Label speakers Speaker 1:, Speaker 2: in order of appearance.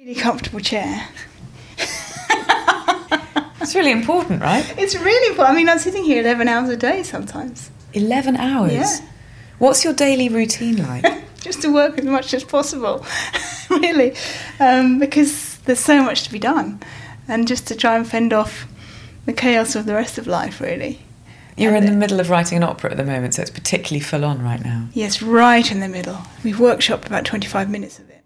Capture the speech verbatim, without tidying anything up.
Speaker 1: Really comfortable chair.
Speaker 2: That's really important, right?
Speaker 1: It's really important. I mean, I'm sitting here eleven hours a day sometimes.
Speaker 2: eleven hours?
Speaker 1: Yeah.
Speaker 2: What's your daily routine like?
Speaker 1: Just to work as much as possible, really, um, because there's so much to be done, and just to try and fend off the chaos of the rest of life, really.
Speaker 2: You're
Speaker 1: and
Speaker 2: in the middle of writing an opera at the moment, so it's particularly full on right now.
Speaker 1: Yes, right in the middle. We've workshopped about twenty-five minutes of it.